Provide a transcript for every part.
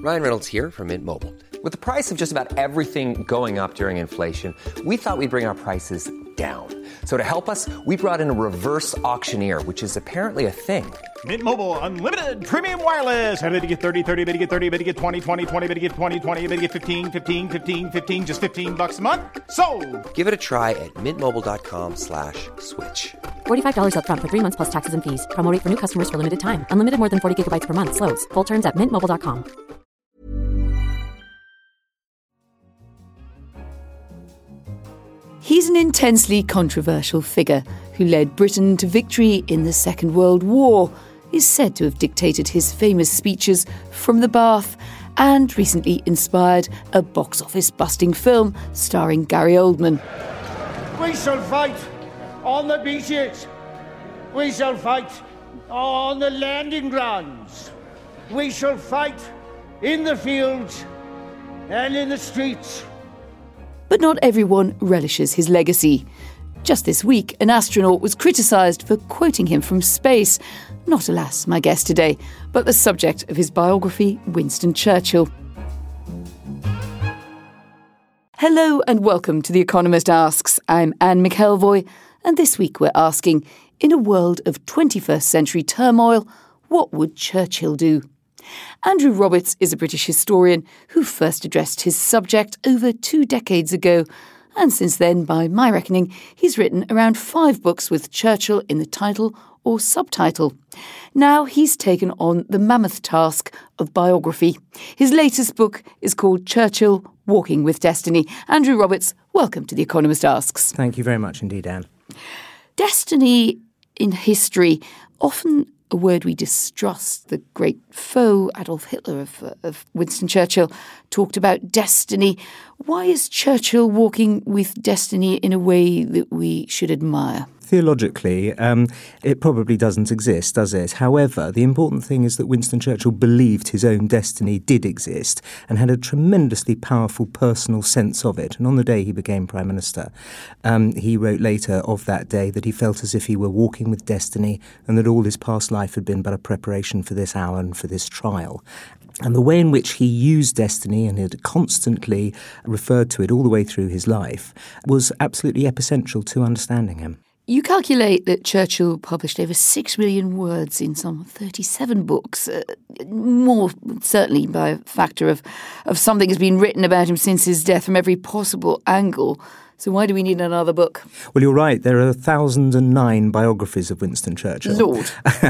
Ryan Reynolds here from Mint Mobile. With the price of just about everything going up during inflation, we thought we'd bring our prices down. So to help us, we brought in a reverse auctioneer, which is apparently a thing. Mint Mobile Unlimited Premium Wireless. How to get 30, 30, bit to get 30, bit to get 20, 20, 20, bit to get 20, 20, bit to get 15, 15, 15, 15, just $15 a month? Sold! Give it a try at mintmobile.com/switch. $45 up front for 3 months plus taxes and fees. Promo rate for new customers for limited time. Unlimited more than 40 gigabytes per month. Slows full terms at mintmobile.com. He's an intensely controversial figure who led Britain to victory in the Second World War, is said to have dictated his famous speeches from the bath, and recently inspired a box office busting film starring Gary Oldman. We shall fight on the beaches. We shall fight on the landing grounds. We shall fight in the fields and in the streets. But not everyone relishes his legacy. Just this week, an astronaut was criticised for quoting him from space. Not, alas, my guest today, but the subject of his biography, Winston Churchill. Hello and welcome to The Economist Asks. I'm Anne McElvoy, and this week we're asking, in a world of 21st century turmoil, what would Churchill do? Andrew Roberts is a British historian who first addressed his subject over 2 decades ago, and since then, by my reckoning, he's written around 5 books with Churchill in the title or subtitle. Now he's taken on the mammoth task of biography. His latest book is called Churchill, Walking with Destiny. Andrew Roberts, welcome to The Economist Asks. Thank you very much indeed, Anne. Destiny in history, often a word we distrust. The great foe, Adolf Hitler of Winston Churchill, talked about destiny. Why is Churchill walking with destiny in a way that we should admire? Theologically, it probably doesn't exist, does it? However, the important thing is that Winston Churchill believed his own destiny did exist and had a tremendously powerful personal sense of it. And on the day he became Prime Minister, he wrote later of that day that he felt as if he were walking with destiny and that all his past life had been but a preparation for this hour and for this trial. And the way in which he used destiny and had constantly referred to it all the way through his life was absolutely essential to understanding him. You calculate that Churchill published over 6 million words in some 37 books, more certainly by a factor of something has been written about him since his death from every possible angle. So why do we need another book? Well, you're right. There are 1,009 biographies of Winston Churchill. Lord.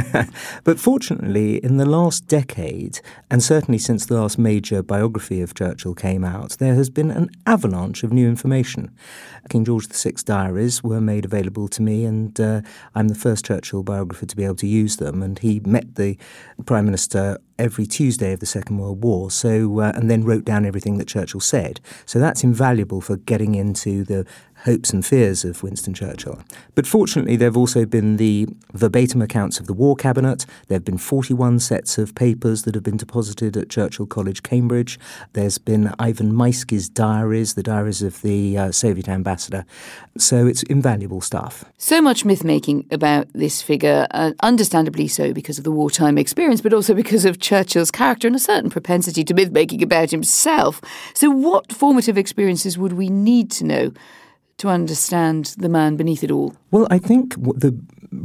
But fortunately, in the last decade, and certainly since the last major biography of Churchill came out, there has been an avalanche of new information. King George VI's diaries were made available to me, and I'm the first Churchill biographer to be able to use them. And he met the Prime Minister every Tuesday of the Second World War, and then wrote down everything that Churchill said. So that's invaluable for getting into the hopes and fears of Winston Churchill. But fortunately, there have also been the verbatim accounts of the War Cabinet. There have been 41 sets of papers that have been deposited at Churchill College, Cambridge. There's been Ivan Maisky's diaries, the diaries of the Soviet ambassador. So it's invaluable stuff. So much myth-making about this figure, understandably so because of the wartime experience, but also because of Churchill's character and a certain propensity to myth-making about himself. So what formative experiences would we need to know to understand the man beneath it all? Well, I think the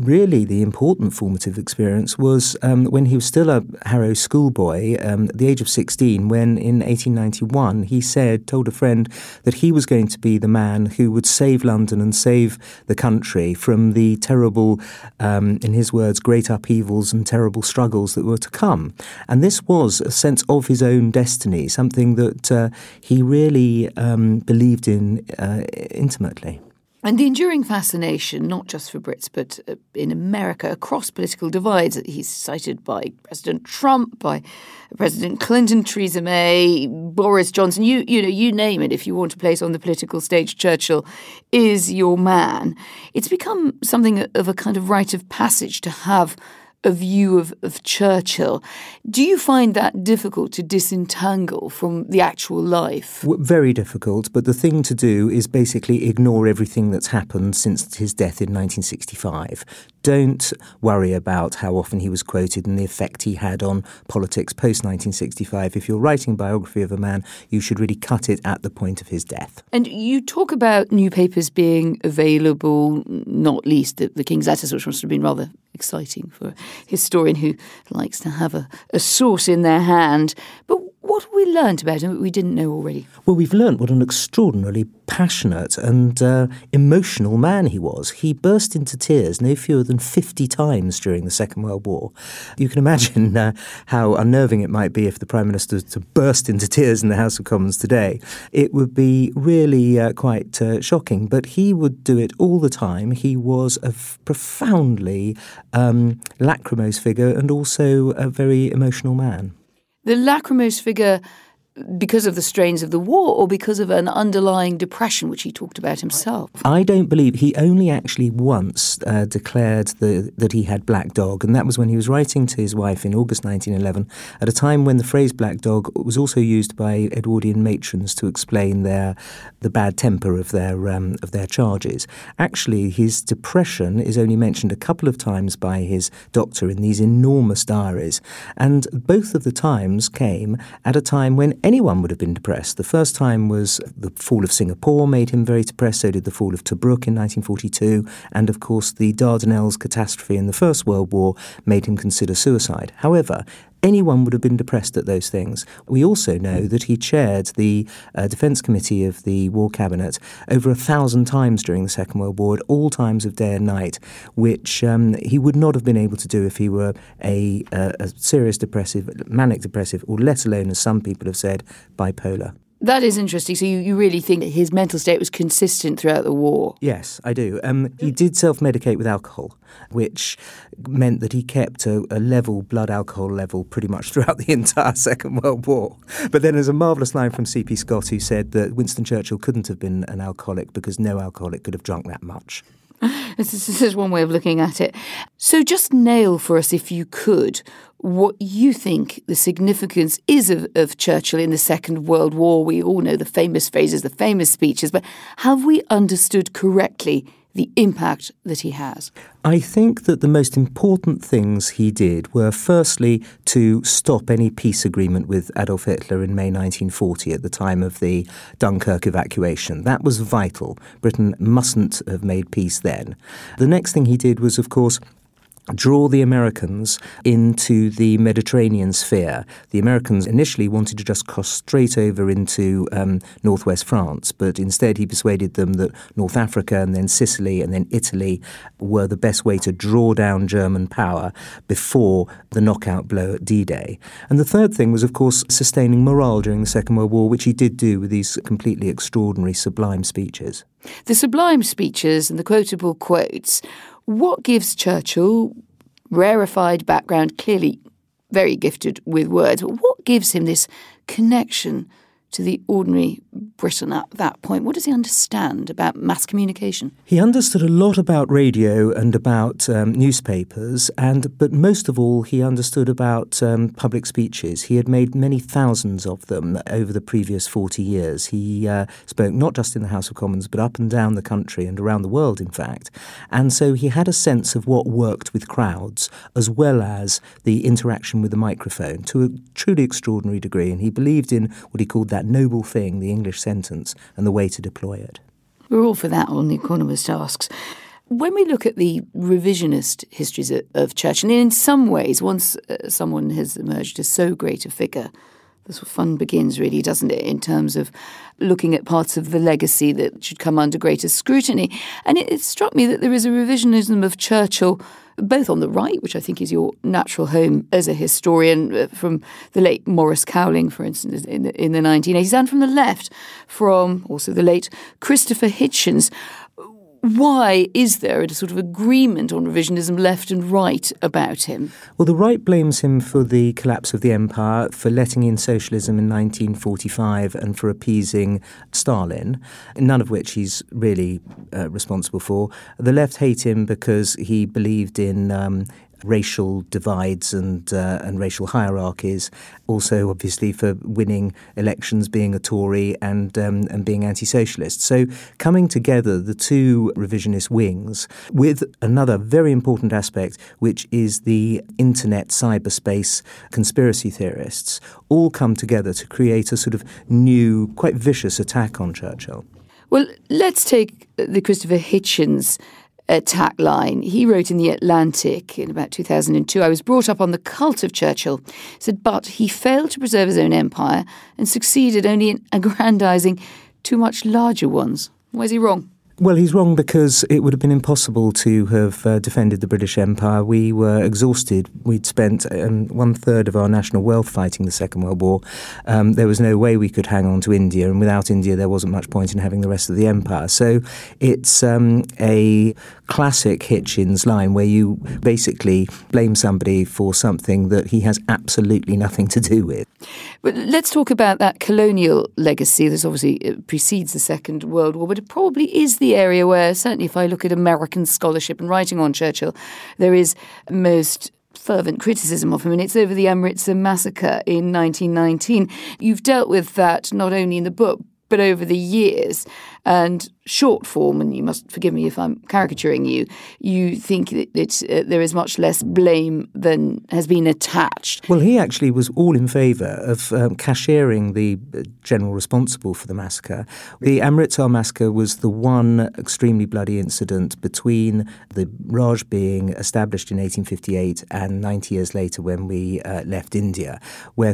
important formative experience was when he was still a Harrow schoolboy, at the age of 16, when in 1891 he told a friend that he was going to be the man who would save London and save the country from the terrible, in his words, great upheavals and terrible struggles that were to come. And this was a sense of his own destiny, something that he really believed in intimately. And the enduring fascination, not just for Brits, but in America, across political divides, he's cited by President Trump, by President Clinton, Theresa May, Boris Johnson, you name it. If you want to place on the political stage, Churchill is your man. It's become something of a kind of rite of passage to have a view of Churchill. Do you find that difficult to disentangle from the actual life? Very difficult, but the thing to do is basically ignore everything that's happened since his death in 1965. Don't worry about how often he was quoted and the effect he had on politics post-1965. If you're writing a biography of a man, you should really cut it at the point of his death. And you talk about new papers being available, not least the King's Letters, which must have been rather exciting for a historian who likes to have a source in their hand. But what have we learnt about him that we didn't know already? Well, we've learnt what an extraordinarily passionate and emotional man he was. He burst into tears no fewer than 50 times during the Second World War. You can imagine how unnerving it might be if the Prime Minister was to burst into tears in the House of Commons today. It would be really quite shocking, but he would do it all the time. He was a profoundly lachrymose figure and also a very emotional man. The lachrymose figure because of the strains of the war or because of an underlying depression, which he talked about himself? I don't believe he only actually once declared that he had black dog, and that was when he was writing to his wife in August 1911, at a time when the phrase black dog was also used by Edwardian matrons to explain the bad temper of their charges. Actually, his depression is only mentioned a couple of times by his doctor in these enormous diaries, and both of the times came at a time when anyone would have been depressed. The first time was the fall of Singapore made him very depressed, so did the fall of Tobruk in 1942, and of course the Dardanelles catastrophe in the First World War made him consider suicide. However, anyone would have been depressed at those things. We also know that he chaired the Defence Committee of the War Cabinet over 1,000 times during the Second World War, at all times of day and night, which he would not have been able to do if he were a serious depressive, manic depressive, or let alone, as some people have said, bipolar. That is interesting. So you really think that his mental state was consistent throughout the war? Yes, I do. He did self-medicate with alcohol, which meant that he kept a level blood alcohol level pretty much throughout the entire Second World War. But then there's a marvellous line from C.P. Scott who said that Winston Churchill couldn't have been an alcoholic because no alcoholic could have drunk that much. This is one way of looking at it. So just nail for us, if you could, what you think the significance is of Churchill in the Second World War. We all know the famous phrases, the famous speeches, but have we understood correctly the impact that he has? I think that the most important things he did were firstly to stop any peace agreement with Adolf Hitler in May 1940 at the time of the Dunkirk evacuation. That was vital. Britain mustn't have made peace then. The next thing he did was, of course, draw the Americans into the Mediterranean sphere. The Americans initially wanted to just cross straight over into northwest France, but instead he persuaded them that North Africa and then Sicily and then Italy were the best way to draw down German power before the knockout blow at D-Day. And the third thing was, of course, sustaining morale during the Second World War, which he did do with these completely extraordinary, sublime speeches. The sublime speeches and the quotable quotes. What gives Churchill, rarefied background, clearly very gifted with words, but what gives him this connection to the ordinary Briton at that point? What does he understand about mass communication? He understood a lot about radio and about newspapers, but most of all, he understood about public speeches. He had made many thousands of them over the previous 40 years. He spoke not just in the House of Commons, but up and down the country and around the world, in fact. And so he had a sense of what worked with crowds, as well as the interaction with the microphone, to a truly extraordinary degree. And he believed in what he called that noble thing, the English sentence, and the way to deploy it. We're all for that on The Economist Asks. When we look at the revisionist histories of Churchill, and in some ways, once someone has emerged as so great a figure, the sort of fun begins, really, doesn't it, in terms of looking at parts of the legacy that should come under greater scrutiny. And it struck me that there is a revisionism of Churchill both on the right, which I think is your natural home as a historian, from the late Maurice Cowling, for instance, in the 1980s, and from the left, from also the late Christopher Hitchens. Why is there a sort of agreement on revisionism left and right about him? Well, the right blames him for the collapse of the empire, for letting in socialism in 1945 and for appeasing Stalin, none of which he's really responsible for. The left hate him because he believed in racial divides and racial hierarchies. Also, obviously, for winning elections, being a Tory and being anti-socialist. So coming together, the two revisionist wings, with another very important aspect, which is the internet cyberspace conspiracy theorists, all come together to create a sort of new, quite vicious attack on Churchill. Well, let's take the Christopher Hitchens attack line. He wrote in The Atlantic in about 2002, "I was brought up on the cult of Churchill." He said, but he failed to preserve his own empire and succeeded only in aggrandising two much larger ones. Why is he wrong? Well, he's wrong because it would have been impossible to have defended the British Empire. We were exhausted. We'd spent 1/3 of our national wealth fighting the Second World War. There was no way we could hang on to India, and without India there wasn't much point in having the rest of the empire. So it's a classic Hitchens line where you basically blame somebody for something that he has absolutely nothing to do with. But let's talk about that colonial legacy. This obviously precedes the Second World War, but it probably is the area where, certainly if I look at American scholarship and writing on Churchill, there is most fervent criticism of him, and it's over the Amritsar massacre in 1919. You've dealt with that not only in the book, but over the years. And short form, and you must forgive me if I'm caricaturing you, you think that there is much less blame than has been attached. Well, he actually was all in favour of cashiering the general responsible for the massacre. The Amritsar massacre was the one extremely bloody incident between the Raj being established in 1858 and 90 years later when we left India, where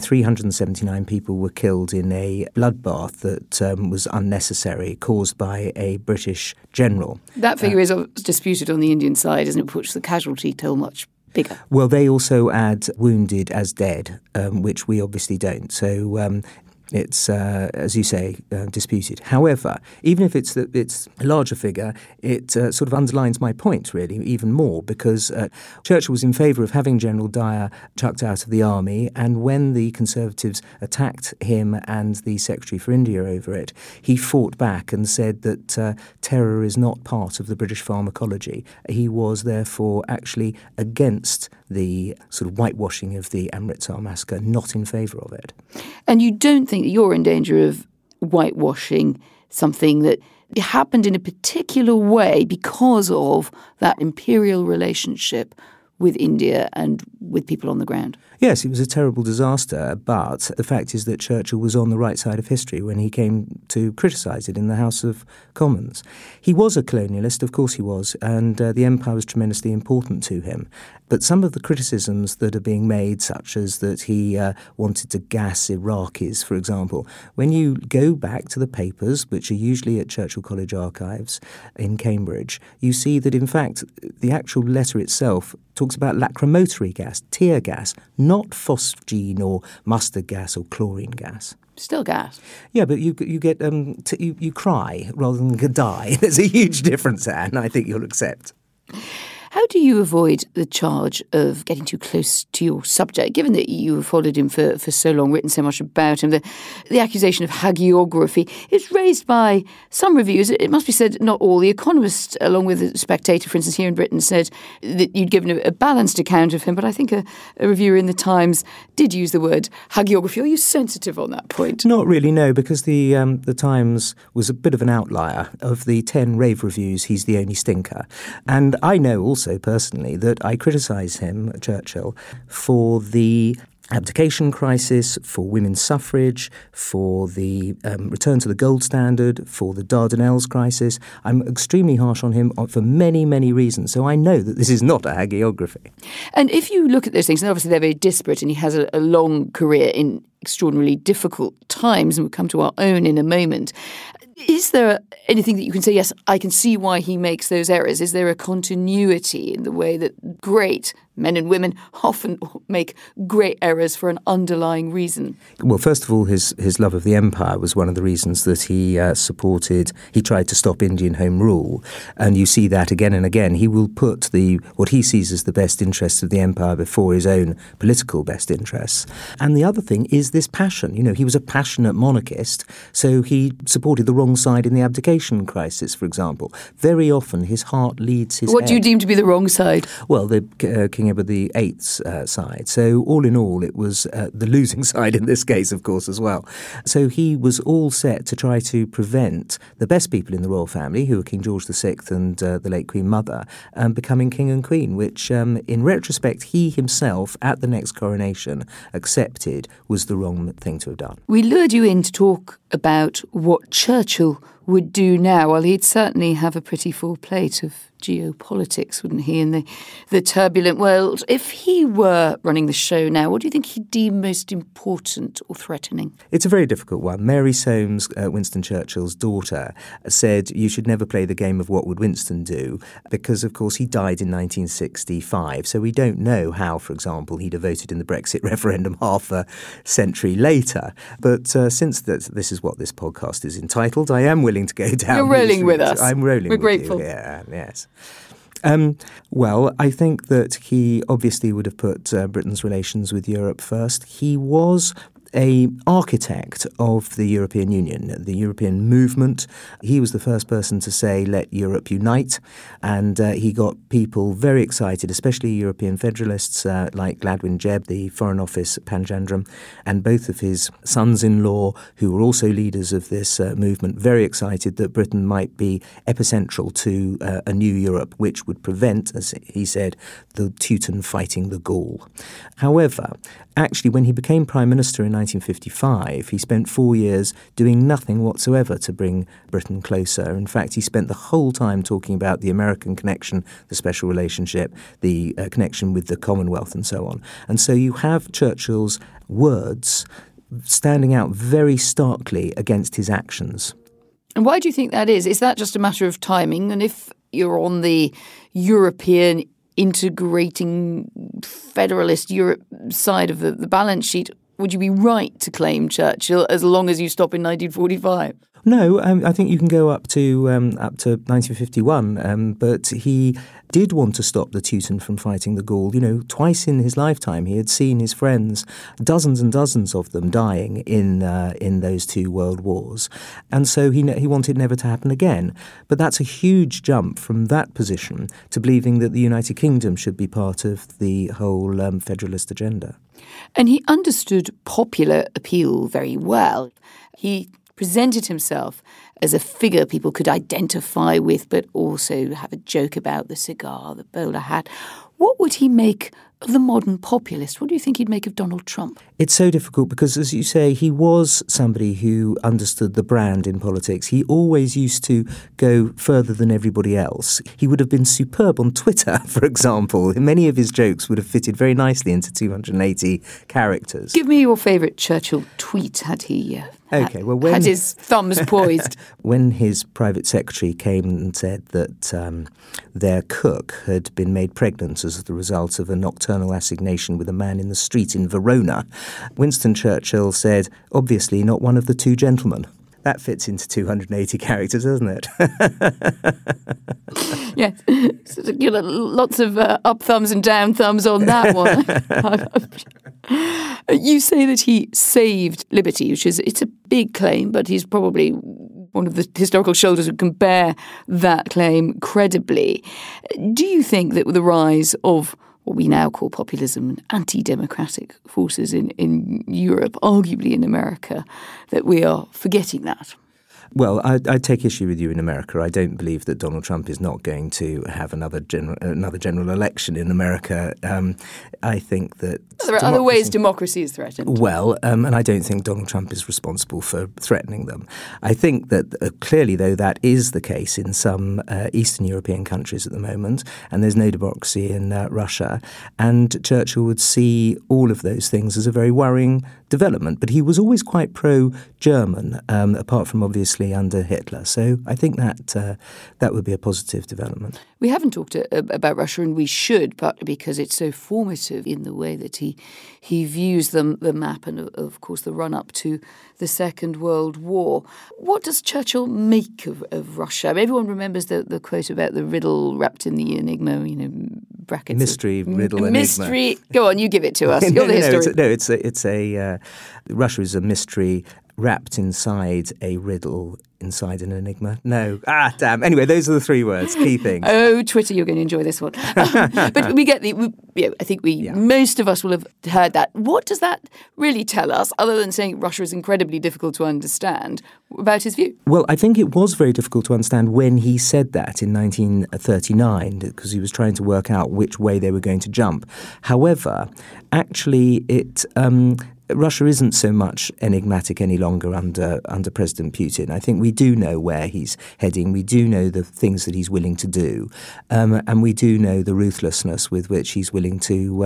379 people were killed in a bloodbath that was unnecessary, caused by a British general. That figure is disputed on the Indian side, isn't it, which the casualty toll much bigger. Well, they also add wounded as dead, which we obviously don't. So it's, as you say, disputed. However, even if it's a larger figure, it sort of underlines my point, really, even more, because Churchill was in favour of having General Dyer chucked out of the army, and when the Conservatives attacked him and the Secretary for India over it, he fought back and said that terror is not part of the British pharmacology. He was, therefore, actually against the sort of whitewashing of the Amritsar massacre, not in favour of it. And you don't think that you're in danger of whitewashing something that happened in a particular way because of that imperial relationship with India and with people on the ground? Yes, it was a terrible disaster, but the fact is that Churchill was on the right side of history when he came to criticise it in the House of Commons. He was a colonialist, of course he was, and the empire was tremendously important to him. But some of the criticisms that are being made, such as that he wanted to gas Iraqis, for example, when you go back to the papers, which are usually at Churchill College Archives in Cambridge, you see that, in fact, the actual letter itself talks about lacrimatory gas, tear gas, not phosgene or mustard gas or chlorine gas. Still gas. Yeah, but you get you cry rather than die. There's a huge difference there, and I think you'll accept. How do you avoid the charge of getting too close to your subject, given that you have followed him for so long, written so much about him? The accusation of hagiography is raised by some reviewers. It must be said, not all. The Economist, along with the Spectator, for instance, here in Britain, said that you'd given a balanced account of him, but I think a reviewer in the Times did use the word hagiography. Are you sensitive on that point? Not really, no, because the Times was a bit of an outlier. Of the 10 rave reviews, he's the only stinker. And I know also personally that I criticise him, Churchill, for the abdication crisis, for women's suffrage, for the return to the gold standard, for the Dardanelles crisis. I'm extremely harsh on him for many, many reasons. So I know that this is not a hagiography. And if you look at those things, and obviously they're very disparate, and he has a long career in extraordinarily difficult times, and we'll come to our own in a moment. Is there anything that you can say, yes, I can see why he makes those errors? Is there a continuity in the way that great men and women often make great errors for an underlying reason? Well, first of all, his love of the empire was one of the reasons that he tried to stop Indian Home Rule. And you see that again and again. He will put what he sees as the best interests of the empire before his own political best interests. And the other thing is this passion. You know, he was a passionate monarchist, so he supported the wrong side in the abdication crisis, for example. Very often his heart leads his What head. do you deem to be the wrong side? Well, the King taking over the eighth side. So all in all, it was the losing side in this case, of course, as well. So he was all set to try to prevent the best people in the royal family, who were King George VI and the late Queen Mother, becoming king and queen, which in retrospect he himself at the next coronation accepted was the wrong thing to have done. We lured you in to talk about what Churchill would do now. Well, he'd certainly have a pretty full plate of geopolitics, wouldn't he, in the turbulent world. If he were running the show now, what do you think he'd deem most important or threatening? It's a very difficult one. Mary Soames, Winston Churchill's daughter, said you should never play the game of what would Winston do, because, of course, he died in 1965, so we don't know how, for example, he'd have voted in the Brexit referendum half a century later. But since this is what this podcast is entitled, I am willing to go down. You're rolling with us. I'm rolling with grateful. you. Yeah, yes. Well, I think that he obviously would have put Britain's relations with Europe first. He was an architect of the European Union, the European movement. He was the first person to say, let Europe unite. And he got people very excited, especially European federalists like Gladwin Jebb, the Foreign Office Panjandrum, and both of his sons-in-law, who were also leaders of this movement, very excited that Britain might be epicentral to a new Europe, which would prevent, as he said, the Teuton fighting the Gaul. However, actually, when he became Prime Minister in 1955, he spent 4 years doing nothing whatsoever to bring Britain closer. In fact, he spent the whole time talking about the American connection, the special relationship, the connection with the Commonwealth and so on. And so you have Churchill's words standing out very starkly against his actions. And why do you think that is? Is that just a matter of timing? And if you're on the European integrating federalist Europe side of the balance sheet, would you be right to claim Churchill as long as you stop in 1945? No, I think you can go up to 1951, but he did want to stop the Teuton from fighting the Gaul. You know, twice in his lifetime he had seen his friends, dozens and dozens of them, dying in those two world wars, and so he wanted never to happen again. But that's a huge jump from that position to believing that the United Kingdom should be part of the whole federalist agenda. And he understood popular appeal very well. He presented himself as a figure people could identify with, but also have a joke about, the cigar, the bowler hat. What would he make of the modern populist? What do you think he'd make of Donald Trump? It's so difficult because, as you say, he was somebody who understood the brand in politics. He always used to go further than everybody else. He would have been superb on Twitter, for example. Many of his jokes would have fitted very nicely into 280 characters. Give me your favourite Churchill tweet. Had he had his thumbs poised? When his private secretary came and said that their cook had been made pregnant as the result of a nocturnal assignation with a man in the street in Verona, Winston Churchill said, obviously not one of the two gentlemen. That fits into 280 characters, doesn't it? Yes. Lots of up thumbs and down thumbs on that one. You say that he saved liberty, it's a big claim, but he's probably one of the historical shoulders who can bear that claim credibly. Do you think that with the rise of what we now call populism and anti-democratic forces in Europe, arguably in America, that we are forgetting that? Well, I take issue with you in America. I don't believe that Donald Trump is not going to have another general election in America. I think that there are other ways democracy is threatened. Well, and I don't think Donald Trump is responsible for threatening them. I think that clearly, though, that is the case in some Eastern European countries at the moment, and there's no democracy in Russia. And Churchill would see all of those things as a very worrying development. But he was always quite pro-German, apart from obviously under Hitler. So I think that would be a positive development. We haven't talked about Russia, and we should, partly because it's so formative in the way that he views the map and, of course, the run-up to the Second World War. What does Churchill make of Russia? I mean, everyone remembers the quote about the riddle wrapped in the enigma, brackets. Mystery, riddle, enigma. Mystery. Go on, you give it to us. You're the historian. Russia is a mystery wrapped inside a riddle inside an enigma. No. Damn. Anyway, those are the three words, key things. Oh, Twitter, you're going to enjoy this one. But we get I think most of us will have heard that. What does that really tell us, other than saying Russia is incredibly difficult to understand, about his view? Well, I think it was very difficult to understand when he said that in 1939, because he was trying to work out which way they were going to jump. However, actually, Russia isn't so much enigmatic any longer under President Putin. I think we do know where he's heading. We do know the things that he's willing to do, and we do know the ruthlessness with which he's willing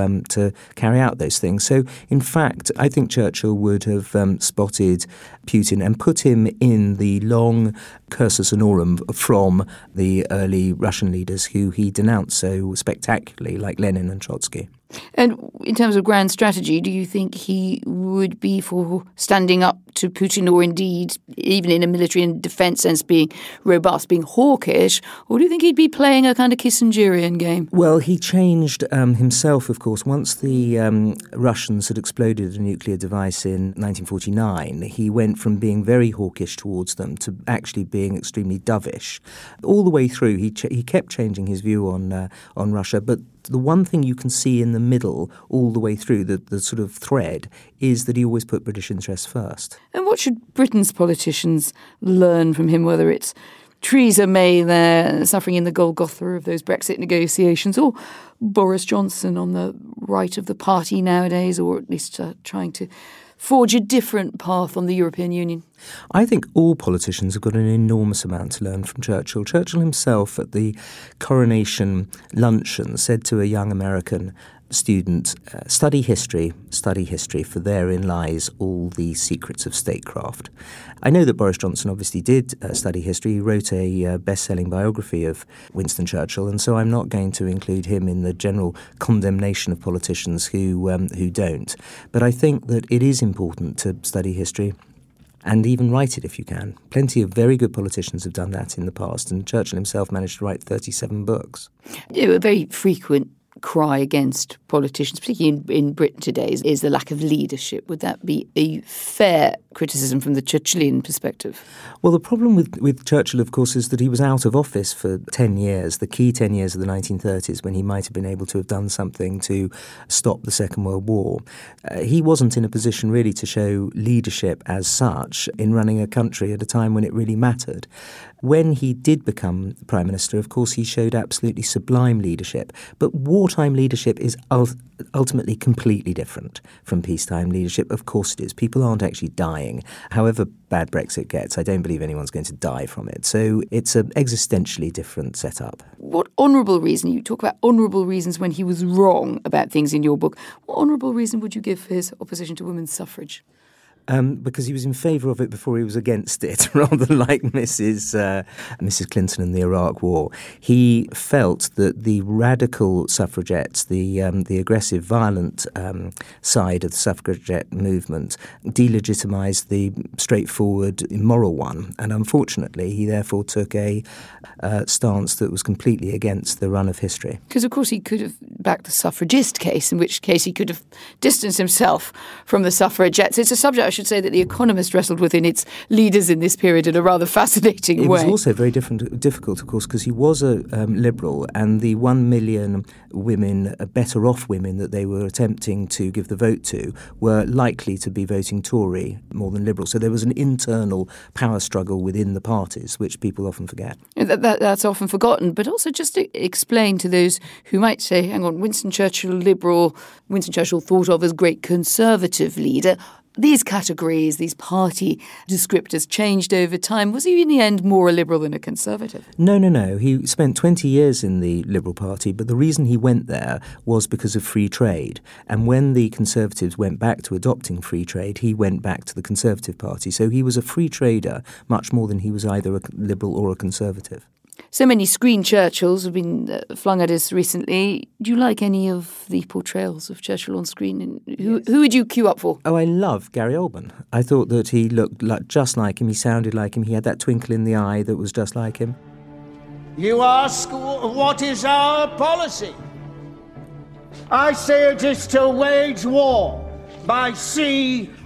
to carry out those things. So, in fact, I think Churchill would have spotted Putin and put him in the long cursus honorum from the early Russian leaders who he denounced so spectacularly, like Lenin and Trotsky. And in terms of grand strategy, do you think he would be for standing up to Putin, or indeed, even in a military and defence sense, being robust, being hawkish, or do you think he'd be playing a kind of Kissingerian game? Well, he changed himself, of course. Once the Russians had exploded a nuclear device in 1949, he went from being very hawkish towards them to actually being extremely dovish. All the way through, he kept changing his view on Russia, but the one thing you can see in the middle, all the way through, the sort of thread, is that he always put British interests first. And what should Britain's politicians learn from him, whether it's Theresa May there suffering in the Golgotha of those Brexit negotiations, or Boris Johnson on the right of the party nowadays, or at least trying to forge a different path on the European Union? I think all politicians have got an enormous amount to learn from Churchill. Churchill himself at the coronation luncheon said to a young American student, study history, for therein lies all the secrets of statecraft. I know that Boris Johnson obviously did study history. He wrote a best-selling biography of Winston Churchill, and so I'm not going to include him in the general condemnation of politicians who don't. But I think that it is important to study history and even write it if you can. Plenty of very good politicians have done that in the past, and Churchill himself managed to write 37 books. A very frequent cry against politicians, particularly in Britain today, is the lack of leadership. Would that be a fair criticism from the Churchillian perspective? Well, the problem with Churchill, of course, is that he was out of office for 10 years, the key 10 years of the 1930s, when he might have been able to have done something to stop the Second World War. He wasn't in a position really to show leadership as such in running a country at a time when it really mattered. When he did become Prime Minister, of course, he showed absolutely sublime leadership. But wartime leadership is ultimately completely different from peacetime leadership. Of course it is. People aren't actually dying. However bad Brexit gets, I don't believe anyone's going to die from it. So it's an existentially different setup. What honourable reason, you talk about honourable reasons when he was wrong about things in your book, what honourable reason would you give for his opposition to women's suffrage? Because he was in favour of it before he was against it, rather like Mrs. Clinton in the Iraq War. He felt that the radical suffragettes, the aggressive, violent side of the suffragette movement, delegitimised the straightforward, immoral one. And unfortunately, he therefore took a stance that was completely against the run of history. Because, of course, he could have backed the suffragist case, in which case he could have distanced himself from the suffragettes. It's a subject, I should say, that The Economist wrestled with in its leaders in this period in a rather fascinating way. It was also very difficult, of course, because he was a liberal, and the 1 million women, better off women that they were attempting to give the vote to were likely to be voting Tory more than Liberal. So there was an internal power struggle within the parties, which people often forget. That's often forgotten, but also just to explain to those who might say, hang on, Winston Churchill, Liberal, Winston Churchill thought of as great Conservative leader. These categories, these party descriptors changed over time. Was he in the end more a Liberal than a Conservative? No. He spent 20 years in the Liberal Party, but the reason he went there was because of free trade. And when the Conservatives went back to adopting free trade, he went back to the Conservative Party. So he was a free trader much more than he was either a Liberal or a Conservative. So many screen Churchills have been flung at us recently. Do you like any of the portrayals of Churchill on screen? And who would you queue up for? Oh, I love Gary Oldman. I thought that he looked just like him. He sounded like him. He had that twinkle in the eye that was just like him. You ask, what is our policy? I say it is to wage war by sea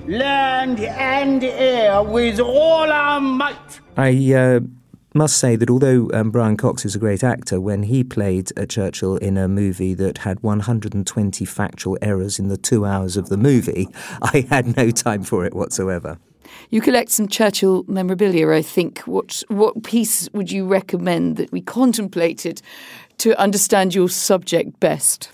land and air with all our might. I must say that although Brian Cox is a great actor, when he played Churchill in a movie that had 120 factual errors in the 2 hours of the movie, I had no time for it whatsoever. You collect some Churchill memorabilia, I think. What piece would you recommend that we contemplated to understand your subject best?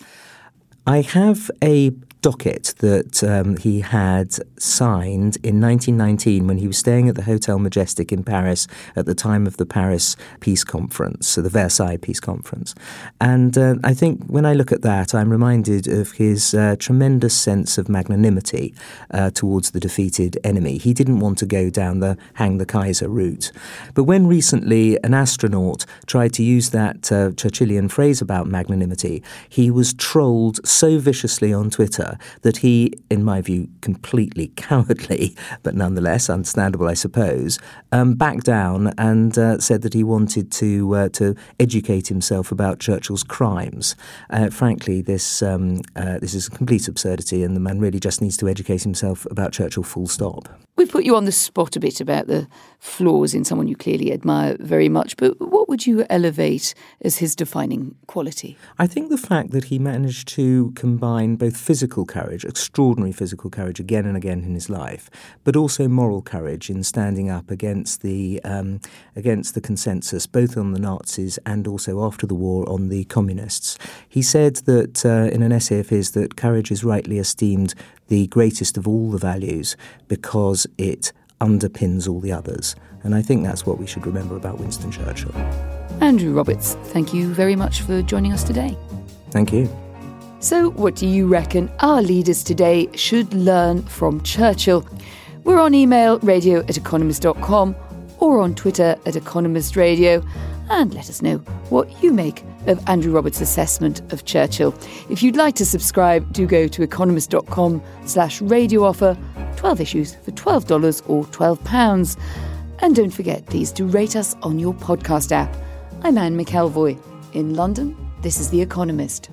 I have a docket that he had signed in 1919 when he was staying at the Hotel Majestic in Paris at the time of the Paris Peace Conference, so the Versailles Peace Conference. And I think when I look at that, I'm reminded of his tremendous sense of magnanimity towards the defeated enemy. He didn't want to go down the hang the Kaiser route. But when recently an astronaut tried to use that Churchillian phrase about magnanimity, he was trolled so viciously on Twitter that he, in my view, completely cowardly, but nonetheless understandable, I suppose, backed down and said that he wanted to educate himself about Churchill's crimes. Frankly, this is a complete absurdity, and the man really just needs to educate himself about Churchill, full stop. We've put you on the spot a bit about the flaws in someone you clearly admire very much, but what would you elevate as his defining quality? I think the fact that he managed to combine both physical courage, extraordinary physical courage again and again in his life, but also moral courage in standing up against the consensus, both on the Nazis and also after the war on the communists. He said that in an essay of his that courage is rightly esteemed the greatest of all the values because it underpins all the others. And I think that's what we should remember about Winston Churchill. Andrew Roberts, thank you very much for joining us today. Thank you. So what do you reckon our leaders today should learn from Churchill? We're on email, radio@economist.com, or on Twitter @economistradio, and let us know what you make of Andrew Roberts' assessment of Churchill. If you'd like to subscribe, do go to economist.com/radio offer, 12 issues for $12 or £12. And don't forget, please, to rate us on your podcast app. I'm Anne McElvoy. In London, this is The Economist.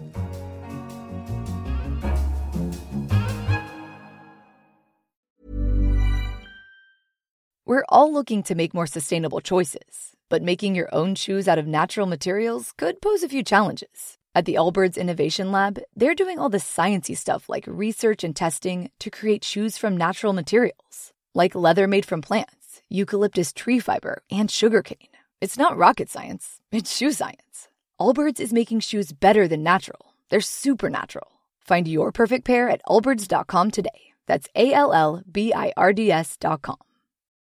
We're all looking to make more sustainable choices, but making your own shoes out of natural materials could pose a few challenges. At the Allbirds Innovation Lab, they're doing all the sciencey stuff like research and testing to create shoes from natural materials, like leather made from plants, eucalyptus tree fiber, and sugarcane. It's not rocket science, it's shoe science. Allbirds is making shoes better than natural. They're supernatural. Find your perfect pair at allbirds.com today. That's ALLBIRDS.com.